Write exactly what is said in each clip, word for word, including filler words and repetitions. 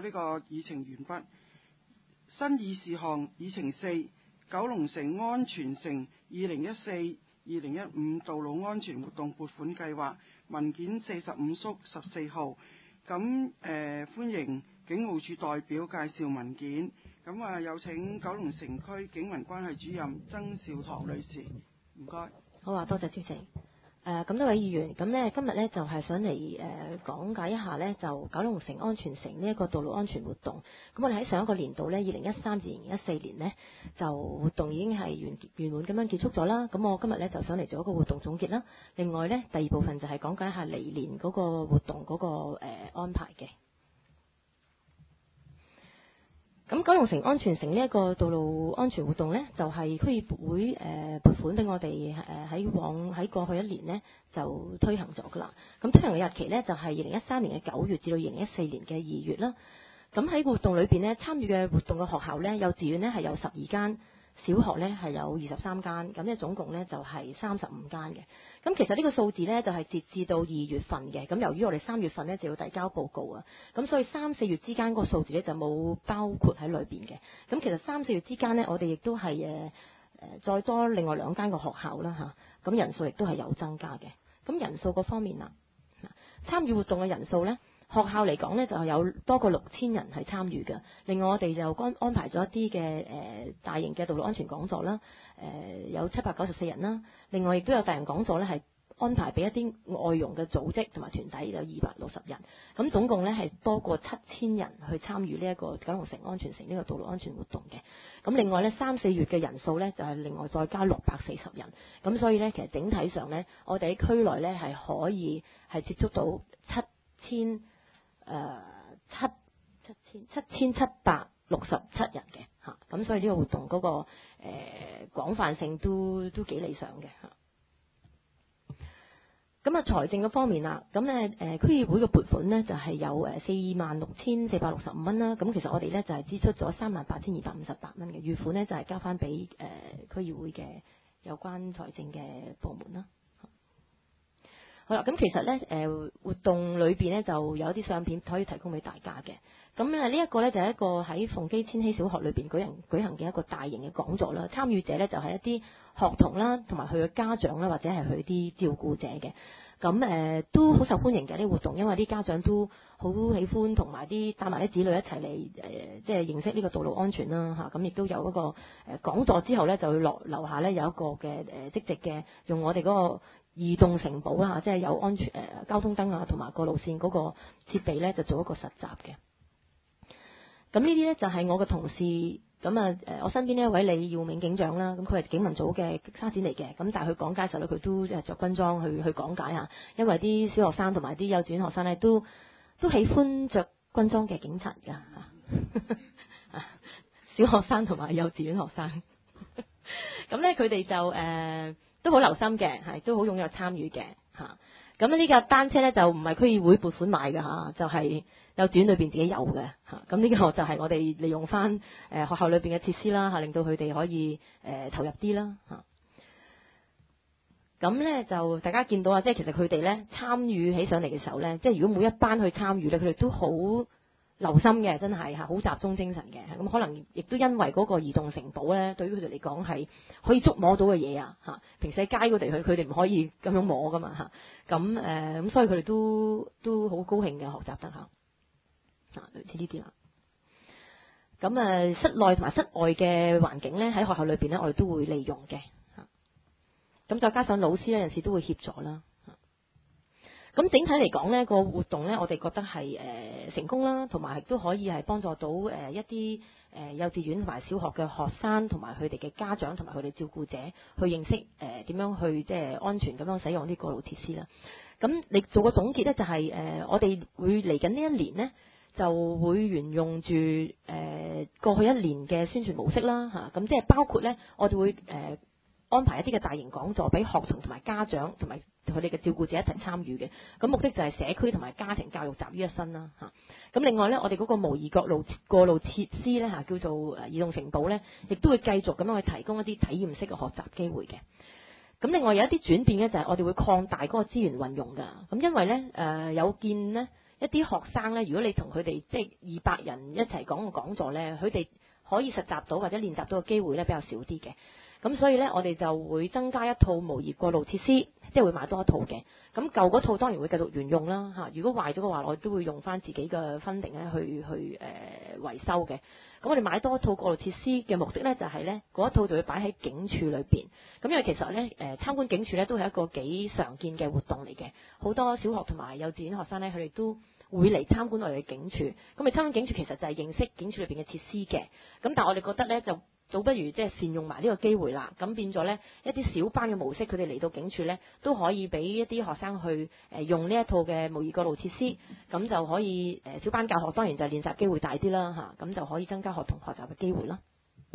呢個議程完畢。新議事項議程四，九龍城安全城二零一四二零一五道路安全活動撥款計劃文件四十五縮十四號。咁誒、呃、歡迎警務處代表介紹文件。咁啊，有請九龍城區警民關係主任曾兆棠女士，唔該。 好啊，多謝主席。誒咁多位議員，咁呢今日呢就係、是、想嚟誒、呃、講解一下呢就九龍城安全城呢一個道路安全活動。咁我哋喺上一個年度呢，二零一三至二零一四年呢，就活動已經係完圓滿咁樣結束咗啦。咁我今日呢就想嚟做一個活動總結啦。另外呢，第二部分就係講解一下嚟年嗰個活動嗰、那個、呃、安排嘅。咁九龍城安全城呢一個道路安全活動呢，就係區議會誒撥款俾我哋誒喺往喺過去一年呢就推行咗噶啦。咁推行嘅日期呢，就係二零一三年嘅九月至到二零一四年嘅二月啦。咁喺活動裏邊呢，參與嘅活動嘅學校呢，幼稚園呢係有十二間，小學呢係有二十三間，咁呢總共呢就係三十五間嘅。咁其實呢個數字呢，就係截至到二月份嘅。咁由於我哋三月份呢就要遞交報告啊，咁所以三四月之間嗰個數字呢就冇包括喺裏邊嘅。咁其實三四月之間呢，我哋亦都係誒誒再多另外兩間個學校啦嚇，咁人數亦都係有增加嘅。咁人數嗰方面啦，參與活動嘅人數呢，學校嚟講呢，就有多過六千人係參與嘅。另外我哋就安安排咗一啲嘅誒大型嘅道路安全講座啦，誒、呃、有七百九十四人啦。另外亦都有大型講座呢，係安排俾一啲外傭嘅組織同埋團體有二百六十人。咁總共呢，係多過七千人去參與呢一個九龍城安全城呢個道路安全活動嘅。咁另外呢，三四月嘅人數呢，就係另外再加六百四十人。咁所以呢，其實整體上呢，我哋喺區內呢，係可以係接觸到七千。誒、呃、七七千七千七百六十七人嘅嚇，咁、啊、所以呢個活動嗰、那個誒、呃、廣泛性都都幾理想嘅嚇。咁啊財政嘅方面啦，咁咧誒區議會嘅撥款呢，就係、是、有誒四萬六千四百六十五蚊啦。咁其實我哋咧就係、是、支出咗三萬八千二百五十八蚊嘅，預款呢，就係、是、交翻俾誒區議會嘅有關財政嘅部門啦。好啦，咁其實咧，誒、呃、活動裏邊咧就有一啲相片可以提供俾大家嘅。咁咧呢一個咧就係、是、一個喺鳳基千禧小學裏邊舉行舉行嘅一個大型嘅講座啦。參與者咧就係、是、一啲學童啦，同埋佢嘅家長啦，或者係佢啲照顧者嘅。咁誒、呃、都好受歡迎嘅呢、這個活動，因為啲家長都好喜歡同埋啲帶埋啲子女一齊嚟誒，即係認識呢個道路安全啦嚇。咁、啊、亦都有嗰個誒講座之後咧，就會落樓下咧有一個嘅誒即席嘅用我哋嗰、那個。移動城堡啦，即係有安全誒、呃、交通燈啊，同埋個路線嗰個設備咧，就做一個實習嘅。咁呢啲咧就係、是、我嘅同事，咁啊誒，我身邊呢一位李耀明警長啦，咁佢係警民組嘅沙展嚟嘅，咁但係佢講解時候咧，佢都誒著軍裝去去講解啊，因為啲小學生同埋啲幼稚園學生咧都都喜歡着軍裝嘅警察㗎嚇，小學生同埋幼稚園學生，咁咧佢哋就誒。呃都好留心嘅，係都好踴躍參與嘅嚇。咁呢架單車咧就唔係區議會撥款買嘅嚇，就係幼稚園裏邊自己有嘅嚇。咁呢個就係我哋利用翻誒學校裏邊嘅設施啦嚇，令到佢哋可以誒投入啲啦嚇。咁咧就大家見到啊，即係其實佢哋咧參與起上嚟嘅時候咧，即係如果每一班去參與咧，佢哋都好留心嘅，真係嚇，好集中精神嘅。咁可能亦都因為嗰個移動城堡咧，對於佢哋嚟講係可以捉摸到嘅嘢啊嚇。平時喺街嗰地佢佢哋唔可以咁樣摸噶嘛嚇。咁誒咁所以佢哋都都好高興嘅學習得嚇。嗱，類似呢啲啦。咁誒室內同埋室外嘅環境咧，喺學校裏邊咧，我哋都會利用嘅嚇。咁再加上老師咧，有陣時都會協助啦。咁整體嚟講呢個活動呢，我哋覺得係誒、呃、成功啦，同埋亦都可以係幫助到誒、呃、一啲誒、呃、幼稚園同埋小學嘅學生同埋佢哋嘅家長同埋佢哋照顧者去認識誒點、呃、樣去即係安全咁樣使用啲過路設施啦。咁你做個總結呢，就係、是、誒、呃、我哋會嚟緊呢一年呢，就會沿用住誒、呃、過去一年嘅宣傳模式啦嚇。咁、啊、即係包括呢，我哋會誒、呃安排一啲嘅大型講座俾學童同埋家長同埋佢哋嘅照顧者一齊參與嘅，咁目的就係社區同埋家庭教育集於一身啦嚇。咁另外呢，我哋嗰個模擬過路過路設施呢，嚇，叫做誒移動城堡呢，亦都會繼續咁樣去提供一啲體驗式嘅學習機會嘅。咁另外有一啲轉變呢，就係我哋會擴大嗰個資源運用㗎。咁因為呢，誒、呃、有見呢， 一啲學生咧，如果你同佢哋即係二百人一齊講個講座咧，佢哋可以實習到或者練習到嘅機會咧比較少啲嘅。咁所以咧，我哋就會增加一套模擬過路設施，即係會買多一套嘅。咁舊嗰套當然會繼續沿用啦嚇。如果壞咗嘅話，我哋都會用翻自己嘅 funding 咧去去誒、呃、維修嘅。咁我哋買多一套過路設施嘅目的咧，就係咧嗰一套就會擺喺警署裏邊。咁因為其實咧誒、呃、參觀警署咧都係一個幾常見嘅活動嚟嘅，好多小學同埋幼稚園學生咧佢哋都會嚟參觀我哋嘅警署。咁你參觀警署其實就係認識警署裏邊嘅設施嘅。咁但係我哋覺得咧就倒不如即係善用埋呢個機會啦，咁變咗呢一啲小班嘅模式，佢哋嚟到警署呢都可以俾一啲學生去誒用呢一套嘅模擬過路設施，咁就可以誒小班教學，當然就練習機會大啲啦嚇，咁就可以增加學童學習嘅機會啦。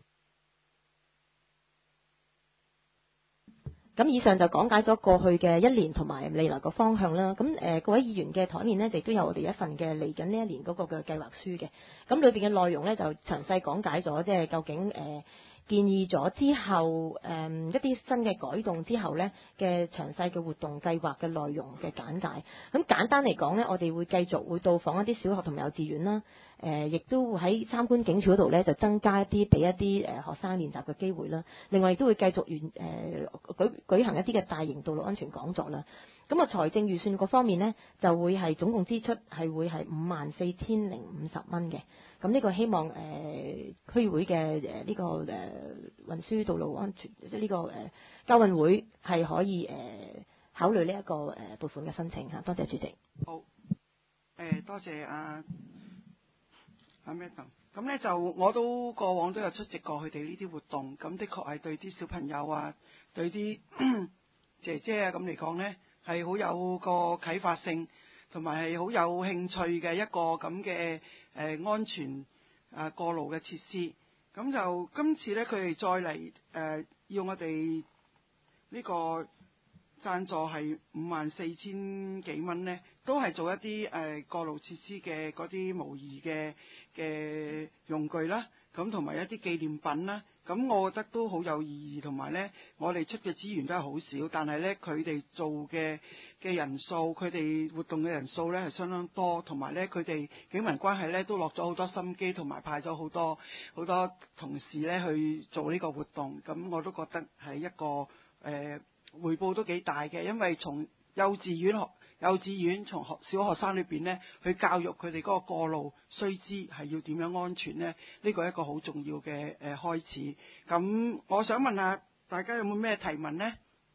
咁以上就講解咗過去嘅一年同埋未來個方向啦。咁誒、呃、各位議員嘅台面呢，亦都有我哋一份嘅嚟緊呢一年嗰個嘅計劃書嘅。咁裏邊嘅內容呢，就詳細講解咗，即係究竟誒、呃、建議咗之後誒、呃、一啲新嘅改動之後呢嘅詳細嘅活動計劃嘅內容嘅簡介。咁簡單嚟講呢，我哋會繼續會到訪一啲小學同埋幼稚園啦。誒、呃，亦都會喺參觀警署嗰度咧，就增加一啲俾一啲誒、呃、學生練習嘅機會啦。另外亦都會繼續完誒、呃、舉舉行一啲嘅大型道路安全講座啦。咁啊，財政預算嗰方面呢，就會係總共支出係會係五萬四千零五十蚊嘅。咁呢個希望誒、呃、區議會嘅誒呢個誒、呃、運輸道路安全即係呢個誒、呃、交運會係可以誒、呃、考慮呢、這、一個誒、呃、撥款嘅申請嚇。多謝主席。 好，誒、呃、多謝阿阿 Madam。咁咧就我都過往都有出席過佢哋呢啲活動，咁的確係對啲小朋友啊，對啲姐姐啊咁嚟講咧，係好有個啟發性，同埋係好有興趣嘅一個咁嘅誒安全啊過路嘅設施。咁就今次咧，佢哋再嚟誒、呃、要我哋呢個贊助係五萬四千幾蚊咧，都係做一啲誒、呃、過路設施嘅嗰啲模擬嘅嘅用具啦，咁同埋一啲紀念品啦。咁我覺得都好有意義，同埋咧，我哋出嘅資源都係好少，但係咧佢哋做嘅嘅人數，佢哋活動嘅人數咧係相當多，同埋咧佢哋警民關係咧都落咗好多心機，同埋派咗好多好多同事咧去做呢個活動。咁我都覺得係一個誒、呃、回報都幾大嘅，因為從幼稚園學幼稚園從學小學生裏邊咧去教育佢哋嗰個過路須知係要點樣安全咧，呢個係一個好重要嘅誒、呃、開始。咁我想問下大家有冇咩提問呢？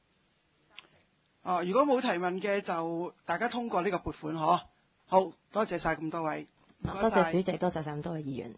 哦，如果冇提問嘅就大家通過呢個撥款嗬。好多謝晒咁多位， 多謝主席，多謝晒咁多位議員。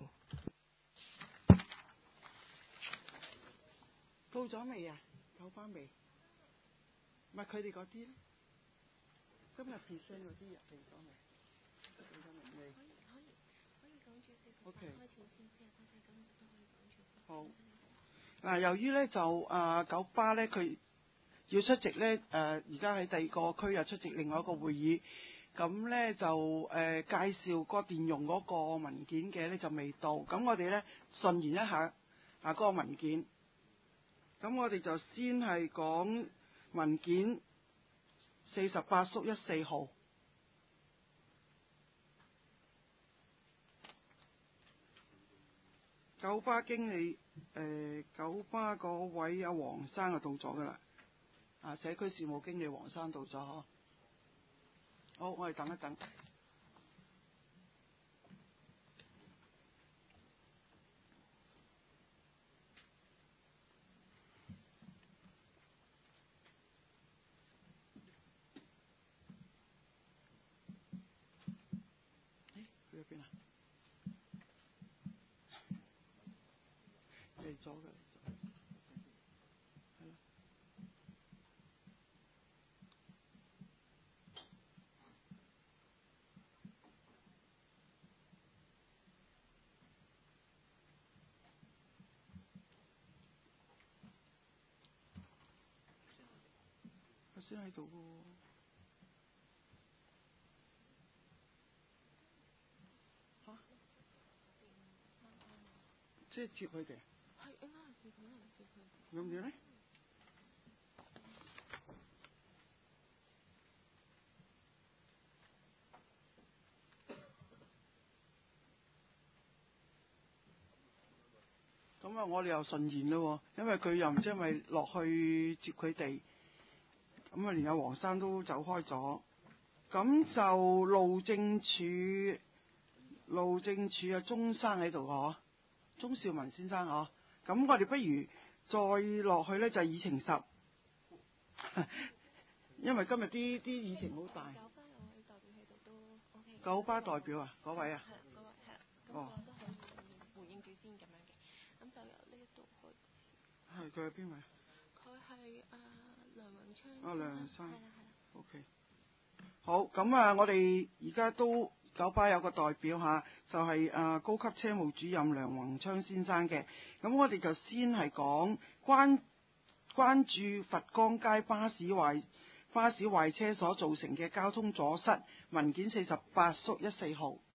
到咗未啊？有翻未？唔係佢哋嗰啲咧？今日 present 嗰啲入嚟咗未？到咗未？可以可以可以講住四十八開始先，四十八隻九十都可以講住。好。嗱、啊，由於咧就啊九巴咧佢要出席咧誒，而家喺第二個區又出席另外一個會議，咁咧就誒、呃、介紹個電容嗰個文件嘅咧就未到，咁我哋咧順延一下啊嗰個文件。咁我哋就先係講文件四十八縮一四號，九巴經理誒、呃、九巴嗰位阿黃生就到咗㗎啦，啊社區事務經理黃生到咗呵。好，我哋等一等。去咗邊啊？嚟咗嘅，係咯。佢先喺度嘅喎。即係接佢哋。係應該係接佢，唔接佢。咁點咧？ 咁啊，我哋又順延咯，因為佢又唔知係咪落去接佢哋，咁啊，連阿黃生都走開咗，咁就路政署，路政署啊，鐘生喺度嗬，鐘兆文先生嗬，咁我哋不如再落去呢，就係議程十，因為今日啲啲議程好大。九巴代表啊，嗰位啊，哦， 回應住先咁樣嘅，咁就由呢一度去。 係佢係邊位？ 佢係啊梁永昌。 啊梁生。 係啦係啦。 OK。好，咁啊，我哋而家都九巴有個代表嚇，就係、是、啊高級車務主任梁宏昌先生嘅。咁我哋就先係講關關注佛光街巴士壞巴士壞車所造成嘅交通阻塞，文件四十八縮一四號。